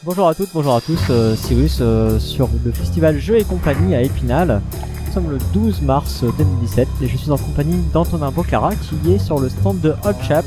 Bonjour à toutes, bonjour à tous, Cyrus sur le festival Jeux et compagnie à Épinal. Nous sommes le 12 mars 2017 et je suis en compagnie d'Antonin Bocara qui est sur le stand de Hot Chap.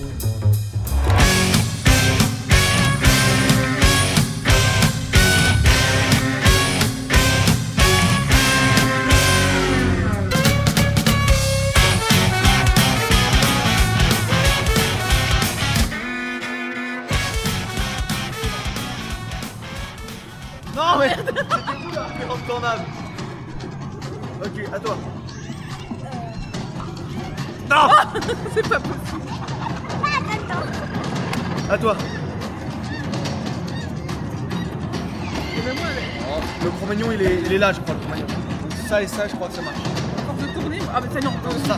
Non mais c'était où là? En tornade. Ok, à toi. Non. C'est pas possible. À toi. Et même moi, Le Cro-Magnon il est là je crois le Cro-Magnon. Ça et ça je crois que ça marche. à force de tourner. Ah, mais ça, non. Ça.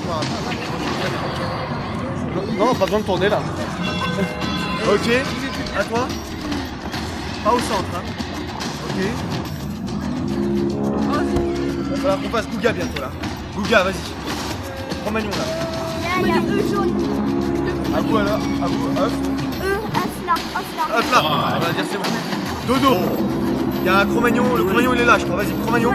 Non, pas besoin de tourner là. Ok, à toi. Pas au centre hein. Ok. Il va falloir qu'on fasse Gouga bientôt là. Gouga, vas-y. Cro-Magnon là. Là, il y a eux jaunes. À vous alors. À vous. Hop. Eux, là, Hop là. On va dire c'est bon. Dodo. Il y a un Cro-Magnon. Le Cro-Magnon il est là je crois. Vas-y, Cro-Magnon.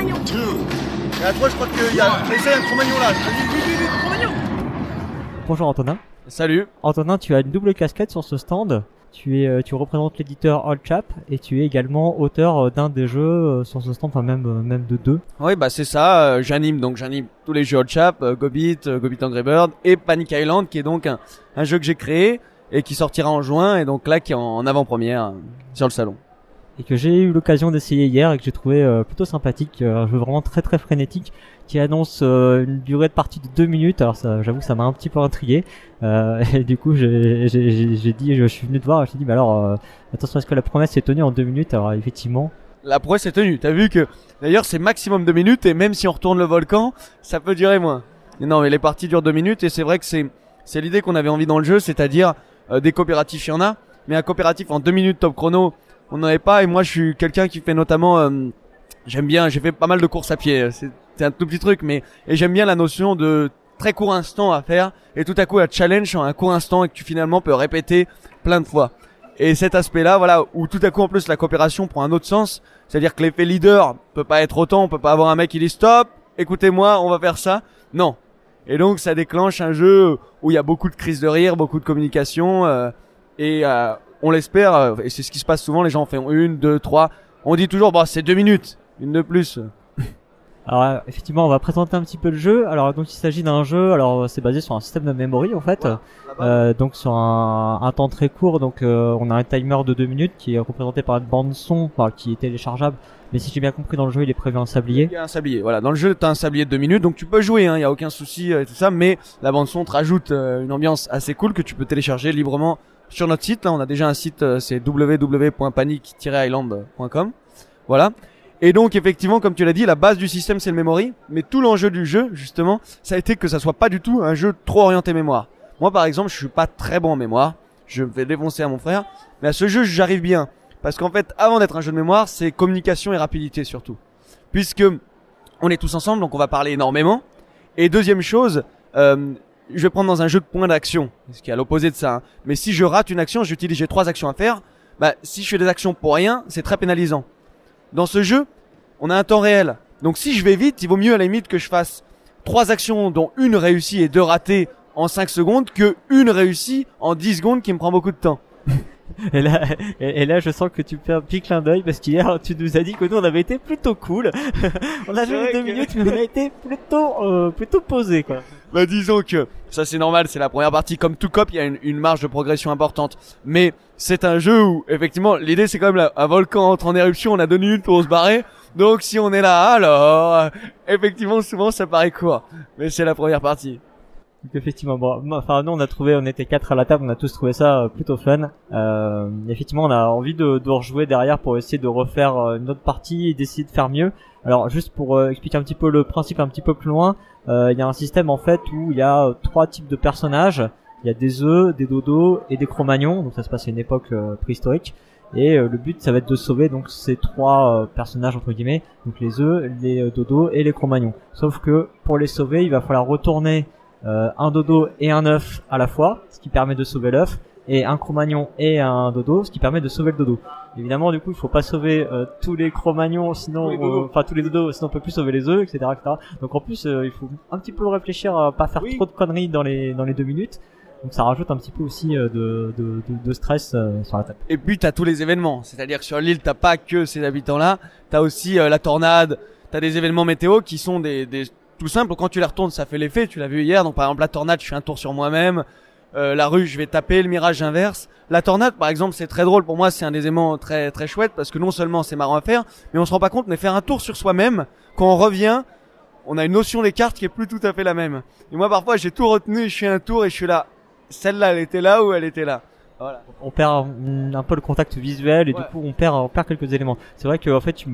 Et à toi je crois qu'il y a. Essaye un Cro-Magnon là. Vas-y, vite. Cro-Magnon. Bonjour Antonin. Salut. Antonin, tu as une double casquette sur ce stand. Tu représentes l'éditeur Hot Chap et tu es également auteur d'un des jeux sur ce stand, enfin même de deux. Oui, bah c'est ça, j'anime tous les jeux Hot Chap, Gobit Angry Bird et Panic Island qui est donc un jeu que j'ai créé et qui sortira en juin et donc là qui est en avant-première sur le salon. Et que j'ai eu l'occasion d'essayer hier et que j'ai trouvé plutôt sympathique, un jeu vraiment très très frénétique qui annonce une durée de partie de 2 minutes. Alors ça, j'avoue que ça m'a un petit peu intrigué et du coup j'ai dit, je suis venu te voir, je me suis dit mais alors attention, est-ce que la promesse est tenue en 2 minutes? Alors effectivement La prouesse est tenue, t'as vu que d'ailleurs c'est maximum 2 minutes et même si on retourne le volcan ça peut durer moins. Mais non mais les parties durent 2 minutes et c'est vrai que c'est l'idée qu'on avait envie dans le jeu, c'est-à-dire des coopératifs il y en a, mais un coopératif en 2 minutes top chrono on n'en avait pas et moi je suis quelqu'un qui fait notamment j'ai fait pas mal de courses à pied, c'est un tout petit truc mais et j'aime bien la notion de très court instant à faire et tout à coup un challenge en un court instant et que tu finalement peux répéter plein de fois. Et cet aspect-là, voilà, où tout à coup en plus la coopération prend un autre sens, c'est-à-dire que l'effet leader peut pas être autant, on peut pas avoir un mec qui dit stop, écoutez-moi, on va faire ça. Non. Et donc ça déclenche un jeu où il y a beaucoup de crises de rire, beaucoup de communication et on l'espère, et c'est ce qui se passe souvent, les gens en font 1, 2, 3. On dit toujours, bah, c'est 2 minutes, une de plus. Alors effectivement on va présenter un petit peu le jeu. Alors donc il s'agit d'un jeu, alors c'est basé sur un système de memory en fait, donc sur un temps très court. Donc on a un timer de 2 minutes qui est représenté par une bande son, qui est téléchargeable. Mais si j'ai bien compris, dans le jeu il est prévu un sablier. Il y a un sablier, voilà, dans le jeu t'as un sablier de 2 minutes, donc tu peux jouer, hein, y a aucun souci et tout ça, mais la bande son te rajoute une ambiance assez cool que tu peux télécharger librement sur notre site. Là on a déjà un site, c'est www.panic-island.com. Voilà. Et donc effectivement, comme tu l'as dit, la base du système c'est le memory, mais tout l'enjeu du jeu justement, ça a été que ça soit pas du tout un jeu trop orienté mémoire. Moi par exemple, je suis pas très bon en mémoire, je me fais défoncer à mon frère, mais à ce jeu j'arrive bien, parce qu'en fait, avant d'être un jeu de mémoire, c'est communication et rapidité surtout, puisque on est tous ensemble, donc on va parler énormément. Et deuxième chose, je vais prendre dans un jeu de points d'action, ce qui est à l'opposé de ça, hein. Mais si je rate une action, j'ai 3 actions à faire, bah si je fais des actions pour rien, c'est très pénalisant. Dans ce jeu, on a un temps réel. Donc si je vais vite, il vaut mieux à la limite que je fasse 3 actions dont une réussie et 2 ratées en 5 secondes que une réussie en 10 secondes qui me prend beaucoup de temps. Et là, je sens que tu fais un petit clin d'œil parce qu'hier, tu nous as dit que nous, on avait été plutôt cool. On a joué 2 minutes, mais on a été plutôt posé, quoi. Bah, disons que ça, c'est normal, c'est la première partie. Comme tout cop, il y a une marge de progression importante. Mais c'est un jeu où, effectivement, l'idée, c'est quand même un volcan entre en éruption, on a 2 minutes pour se barrer. Donc, si on est là, alors, effectivement, souvent, ça paraît court. Mais c'est la première partie. Donc effectivement, bon, nous on était 4 à la table, on a tous trouvé ça plutôt fun. Effectivement, on a envie de rejouer derrière pour essayer de refaire une autre partie et d'essayer de faire mieux. Alors juste pour expliquer un petit peu le principe un petit peu plus loin, il y a un système en fait où il y a 3 types de personnages. Il y a des œufs, des dodos et des Cro-Magnons, donc ça se passe à une époque préhistorique. Et le but ça va être de sauver donc ces 3 personnages entre guillemets, donc les œufs, les dodos et les Cro-Magnons. Sauf que pour les sauver, il va falloir retourner un dodo et un œuf à la fois, ce qui permet de sauver l'œuf. et un Cro-Magnon et un dodo, ce qui permet de sauver le dodo. Évidemment, du coup, il faut pas sauver tous les Cro-Magnons, sinon, tous les dodos, sinon on peut plus sauver les œufs, etc., etc. Donc en plus, il faut un petit peu réfléchir à pas faire trop de conneries dans les 2 minutes. Donc ça rajoute un petit peu aussi de stress sur la table. Et puis t'as tous les événements, c'est-à-dire que sur l'île t'as pas que ces habitants-là, t'as aussi la tornade, t'as des événements météo qui sont des tout simples. Quand tu les retournes, ça fait l'effet. Tu l'as vu hier. Donc par exemple la tornade, je fais un tour sur moi-même. La rue, je vais taper. Le mirage, j'inverse. La tornade, par exemple, c'est très drôle pour moi. C'est un des éléments très très chouette parce que non seulement c'est marrant à faire, mais on se rend pas compte. Mais faire un tour sur soi-même, quand on revient, on a une notion des cartes qui est plus tout à fait la même. Et moi parfois j'ai tout retenu, je fais un tour et je suis là. Celle-là, elle était là ou elle était là. Voilà. On perd un peu le contact visuel et du coup on perd quelques éléments. C'est vrai que en fait tu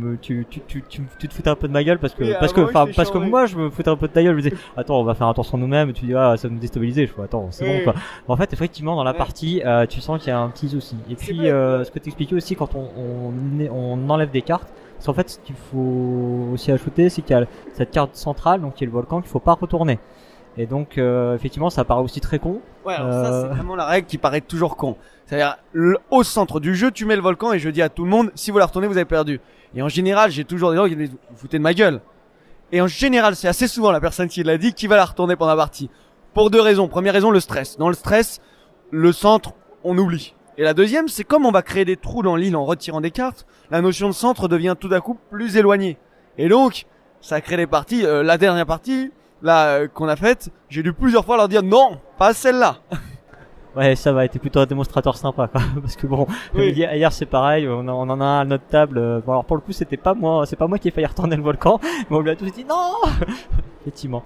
te foutais un peu de ma gueule parce que moi je me foutais un peu de ta gueule. Je me disais attends on va faire un tour sur nous-mêmes et tu dis ça va nous déstabiliser. Je fais attends c'est bon quoi. Mais en fait effectivement dans la partie tu sens qu'il y a un petit souci. Et puis ce que t'expliquais aussi quand on enlève des cartes. Parce qu'en fait ce qu'il faut aussi ajouter c'est qu'il y a cette carte centrale donc qui est le volcan qu'il faut pas retourner. Et donc effectivement ça paraît aussi très con. Ouais, alors ça c'est vraiment la règle qui paraît toujours con. C'est-à-dire au centre du jeu, tu mets le volcan et je dis à tout le monde si vous la retournez, vous avez perdu. Et en général, j'ai toujours des gens qui disent vous foutez de ma gueule. Et en général, c'est assez souvent la personne qui l'a dit qui va la retourner pendant la partie. Pour 2 raisons. Première raison, le stress. Dans le stress, le centre, on oublie. Et la deuxième, c'est comme on va créer des trous dans l'île en retirant des cartes, la notion de centre devient tout d'un coup plus éloignée. Et donc, ça crée des parties. La dernière partie là qu'on a faite, j'ai dû plusieurs fois leur dire non, pas celle-là. Ouais, ça va, été plutôt un démonstrateur sympa, quoi. Parce que bon, hier c'est pareil, on en a un à notre table. Bon, alors pour le coup, c'est pas moi qui ai failli retourner le volcan, mais on lui a tous dit non. Effectivement.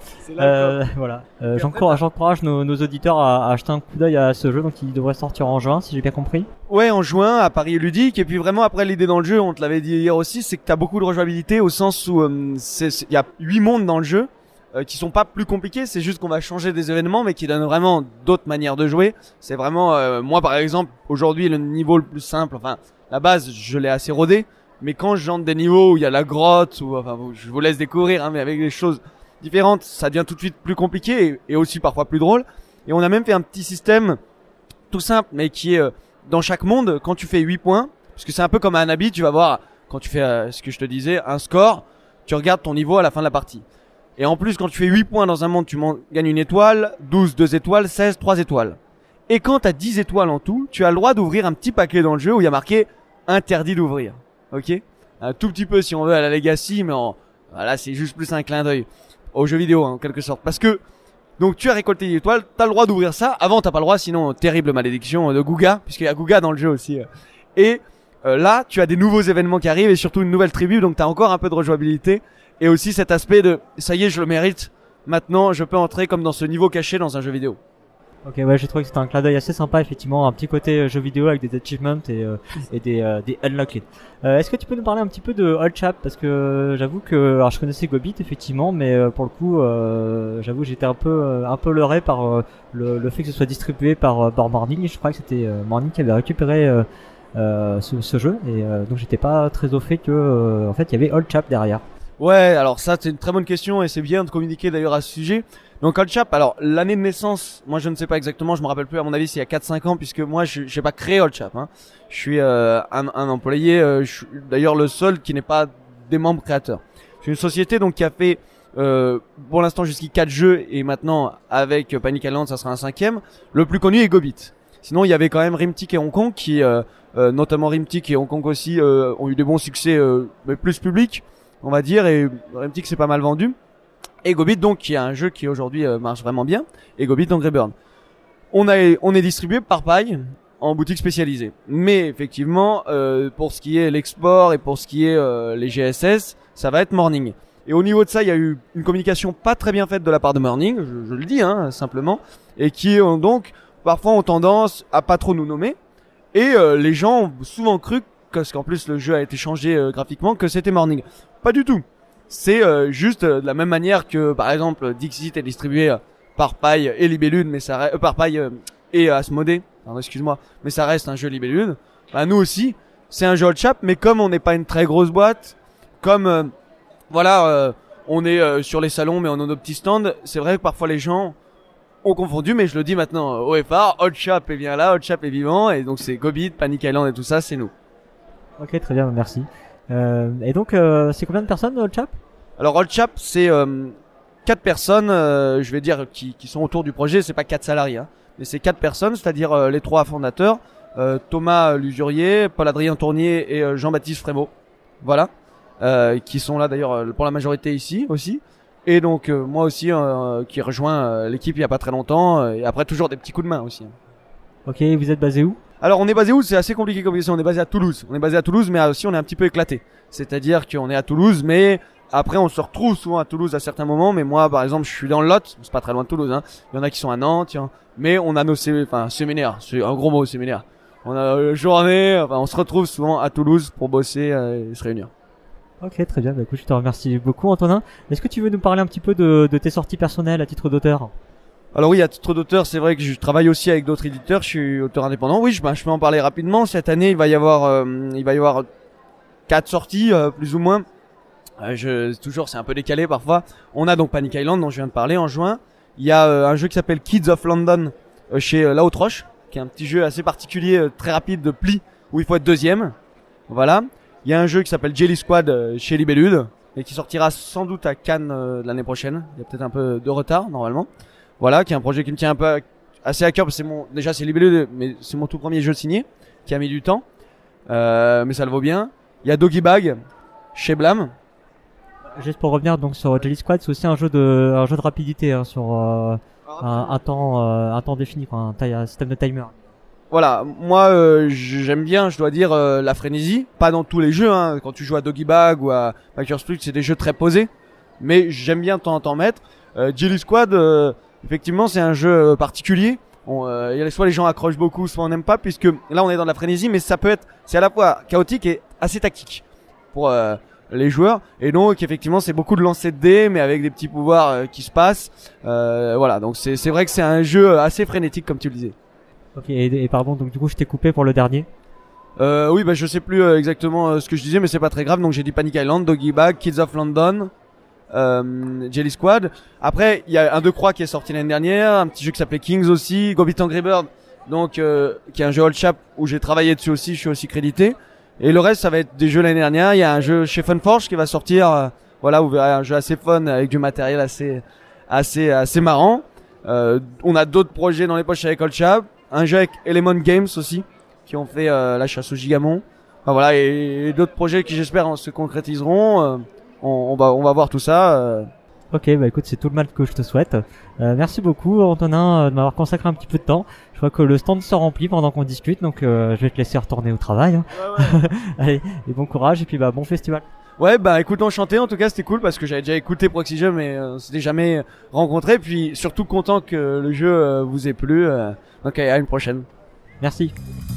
Voilà. J'encourage nos auditeurs à acheter un coup d'œil à ce jeu, donc il devrait sortir en juin, si j'ai bien compris. Ouais, en juin à Paris Ludique. Et puis vraiment après l'idée dans le jeu, on te l'avait dit hier aussi, c'est que t'as beaucoup de rejouabilité au sens où il y a 8 mondes dans le jeu. Qui sont pas plus compliqués, c'est juste qu'on va changer des événements mais qui donnent vraiment d'autres manières de jouer. C'est vraiment moi par exemple, aujourd'hui le niveau le plus simple, enfin la base, je l'ai assez rodé, mais quand j'entre des niveaux où il y a la grotte ou enfin je vous laisse découvrir mais avec des choses différentes, ça devient tout de suite plus compliqué et aussi parfois plus drôle. Et on a même fait un petit système tout simple mais qui est dans chaque monde quand tu fais 8 points, parce que c'est un peu comme un habit, tu vas voir quand tu fais ce que je te disais, un score, tu regardes ton niveau à la fin de la partie. Et en plus, quand tu fais 8 points dans un monde, tu gagnes 1 étoile, 12, 2 étoiles, 16, 3 étoiles. Et quand t'as 10 étoiles en tout, tu as le droit d'ouvrir un petit paquet dans le jeu où il y a marqué interdit d'ouvrir. Ok? Un tout petit peu si on veut à la Legacy, mais voilà, c'est juste plus un clin d'œil aux jeux vidéo, en quelque sorte. Parce que, donc tu as récolté 10 étoiles, t'as le droit d'ouvrir ça. Avant, t'as pas le droit, sinon, terrible malédiction de Gouga, puisqu'il y a Gouga dans le jeu aussi. Et là, tu as des nouveaux événements qui arrivent et surtout une nouvelle tribu, donc t'as encore un peu de rejouabilité. Et aussi cet aspect de ça y est, je le mérite. Maintenant, je peux entrer comme dans ce niveau caché dans un jeu vidéo. Ok, ouais, j'ai trouvé que c'était un clin d'œil assez sympa, effectivement, un petit côté jeu vidéo avec des achievements et des unlocked. Est-ce que tu peux nous parler un petit peu de Old Chap, parce que j'avoue que alors je connaissais Gobit effectivement, mais pour le coup, j'avoue j'étais un peu leurré par le fait que ce soit distribué par Morning. Je crois que c'était Morning qui avait récupéré ce jeu et donc j'étais pas très au fait que en fait il y avait Old Chap derrière. Ouais, alors ça c'est une très bonne question et c'est bien de communiquer d'ailleurs à ce sujet. Donc Old Chap, alors l'année de naissance, moi je ne sais pas exactement, je me rappelle plus, à mon avis c'est il y a 4-5 ans, puisque moi j'ai pas créé Old Chap, hein. Je suis un employé, je suis d'ailleurs le seul qui n'est pas des membres créateurs. C'est une société donc qui a fait pour l'instant jusqu'à 4 jeux et maintenant avec Panic Island ça sera un 5e. Le plus connu est Gobit. Sinon il y avait quand même Rimtic et Hong Kong qui notamment Rimtic et Hong Kong aussi ont eu des bons succès mais plus publics, on va dire, et Rimtic c'est pas mal vendu. Et Gobit donc qui est un jeu qui aujourd'hui marche vraiment bien, et Gobit Angry Bird. On est distribué par paille en boutique spécialisée. Mais effectivement pour ce qui est l'export et pour ce qui est les GSS, ça va être Morning. Et au niveau de ça, il y a eu une communication pas très bien faite de la part de Morning, je le dis hein, simplement, et qui donc parfois ont tendance à pas trop nous nommer. Et les gens ont souvent cru, parce qu'en plus le jeu a été changé graphiquement, que c'était Morning. Pas du tout. C'est juste de la même manière que par exemple Dixit est distribué par Paille et Libellude, mais ça reste par Paille et Asmodée. Pardon, excuse-moi, mais ça reste un jeu Libellude. Bah nous aussi, c'est un jeu Old Chap, mais comme on n'est pas une très grosse boîte, comme voilà, on est sur les salons, mais on a nos petits stands. C'est vrai que parfois les gens ont confondu, mais je le dis maintenant haut et fort, Hot Chap est bien là, Hot Chap est vivant, et donc c'est Gobit, Panic Island et tout ça, c'est nous. Ok, très bien, merci. Et donc, c'est combien de personnes, le chap? Alors Hot Chap, c'est 4 personnes, je vais dire, qui sont autour du projet, c'est pas 4 salariés, hein, mais c'est 4 personnes, c'est-à-dire les 3 fondateurs, Thomas Lusurier, Paul-Adrien Tournier et Jean-Baptiste Frémaux. Voilà. Qui sont là d'ailleurs pour la majorité ici aussi. Et donc moi aussi qui rejoins l'équipe il y a pas très longtemps et après toujours des petits coups de main aussi. Ok, vous êtes basé où? Alors on est basé où? C'est assez compliqué comme question. On est basé à Toulouse. Mais aussi on est un petit peu éclaté. C'est-à-dire qu'on est à Toulouse, mais après on se retrouve souvent à Toulouse à certains moments. Mais moi par exemple je suis dans le Lot, c'est pas très loin de Toulouse, hein. Il y en a qui sont à Nantes, tiens. Mais on a nos séminaires. C'est un gros mot, séminaire. On a journée, enfin on se retrouve souvent à Toulouse pour bosser et se réunir. Ok, très bien. Bah, écoute, je te remercie beaucoup, Antonin. Est-ce que tu veux nous parler un petit peu de tes sorties personnelles à titre d'auteur? Alors oui, à titre d'auteur, c'est vrai que je travaille aussi avec d'autres éditeurs. Je suis auteur indépendant. Oui, je peux en parler rapidement. Cette année, il va y avoir 4 sorties, plus ou moins. Toujours, c'est un peu décalé parfois. On a donc Panic Island, dont je viens de parler, en juin. Il y a un jeu qui s'appelle Kids of London chez La Haute Roche, qui est un petit jeu assez particulier, très rapide de pli, où il faut être deuxième. Voilà. Il y a un jeu qui s'appelle Jelly Squad chez Libellude et qui sortira sans doute à Cannes l'année prochaine. Il y a peut-être un peu de retard normalement. Voilà, qui est un projet qui me tient un peu assez à cœur parce que c'est Libellude, mais c'est mon tout premier jeu signé qui a mis du temps, mais ça le vaut bien. Il y a Doggy Bag chez Blam. Juste pour revenir donc sur Jelly Squad, c'est aussi un jeu de rapidité, hein, sur un temps défini, quoi, un système de timer. Voilà, moi j'aime bien, je dois dire, la frénésie. Pas dans tous les jeux, hein. Quand tu joues à Doggy Bag ou à Packer Split, c'est des jeux très posés. Mais j'aime bien de temps en temps mettre. Jelly Squad, effectivement, c'est un jeu particulier. Soit les gens accrochent beaucoup, soit on n'aime pas, puisque là on est dans de la frénésie, mais c'est à la fois chaotique et assez tactique pour les joueurs. Et donc effectivement, c'est beaucoup de lancer de dés, mais avec des petits pouvoirs qui se passent. Voilà, donc c'est vrai que c'est un jeu assez frénétique, comme tu le disais. Ok, et pardon, donc du coup je t'ai coupé pour le dernier. Oui, je sais plus exactement ce que je disais, mais c'est pas très grave. Donc j'ai dit Panic Island, Doggy Bag, Kids of London, Jelly Squad. Après, il y a un De Croix qui est sorti l'année dernière, un petit jeu qui s'appelait Kings aussi, Gobit Angry Bird, donc qui est un jeu Old Chap où j'ai travaillé dessus aussi, je suis aussi crédité. Et le reste, ça va être des jeux l'année dernière. Il y a un jeu chez Funforge qui va sortir, voilà, vous verrez un jeu assez fun avec du matériel assez marrant. On a d'autres projets dans les poches avec Old Chap. Un jeu avec Element Games aussi, qui ont fait la chasse au Gigamon. Enfin, voilà, et d'autres projets qui j'espère se concrétiseront. On va voir tout ça. Ok, bah écoute, c'est tout le mal que je te souhaite. Merci beaucoup, Antonin, de m'avoir consacré un petit peu de temps. Je vois que le stand se remplit pendant qu'on discute, donc je vais te laisser retourner au travail. Hein. Ouais. Allez, et bon courage, et puis bon festival. Ouais, écoute, enchanté, en tout cas c'était cool parce que j'avais déjà écouté Proxy Jeux, mais on s'était jamais rencontré, puis surtout content que le jeu vous ait plu. Donc à une prochaine. Merci.